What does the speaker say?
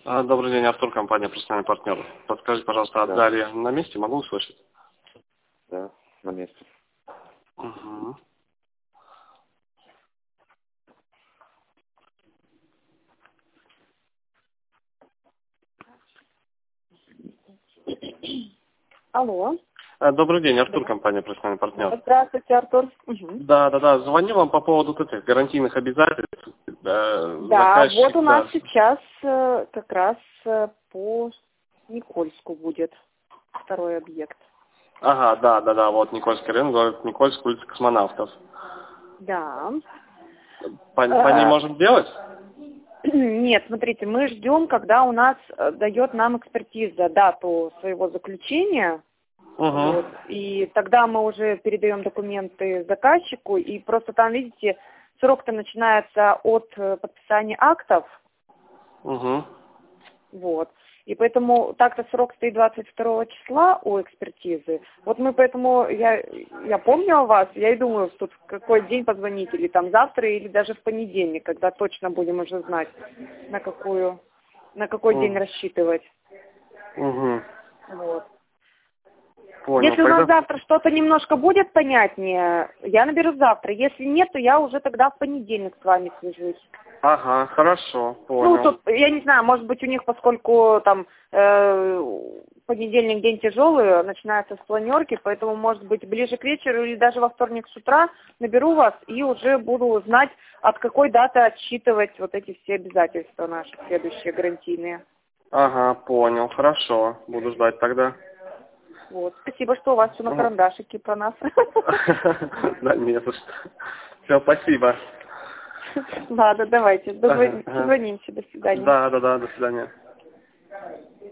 Добрый день, Артур, компания «Профессиональный партнер». Подскажите, пожалуйста, Да. Дарья на месте? Могу услышать? Да, на месте. Угу. Алло. Добрый день, Артур, Да. компания «Профессиональный партнер». Здравствуйте, Артур. Угу. Да. Звоню вам по поводу вот этих гарантийных обязательств. Да, Заказчик, вот у нас да. сейчас как раз по Никольску будет второй объект. Ага, да, вот Никольский район, город Никольск, улица Космонавтов. Да. По ней можем делать? Нет, смотрите, мы ждем, когда у нас дает нам экспертиза дату своего заключения. Угу. Вот, и тогда мы уже передаем документы заказчику, и просто там, видите, срок-то начинается от подписания актов. Угу. Вот. И поэтому так-то срок стоит 22 числа у экспертизы. Вот мы поэтому, я помню о вас, я и думаю, тут в какой день позвонить, или там завтра, или даже в понедельник, когда точно будем уже знать, на какой день рассчитывать. Угу. Вот. Понял. Если у нас завтра что-то немножко будет понятнее, я наберу завтра. Если нет, то я уже тогда в понедельник с вами свяжусь. Ага, хорошо, понял. Ну, тут, я не знаю, может быть, у них, поскольку там понедельник день тяжелый, начинается с планерки, поэтому, может быть, ближе к вечеру или даже во вторник с утра наберу вас и уже буду знать, от какой даты отсчитывать вот эти все обязательства наши, следующие гарантийные. Ага, понял, хорошо, буду ждать тогда. Вот, спасибо, что у вас все на карандашике про нас. Да, нет уж. Все, спасибо. Ладно, давайте, созвонимся, до свидания. Да, до свидания.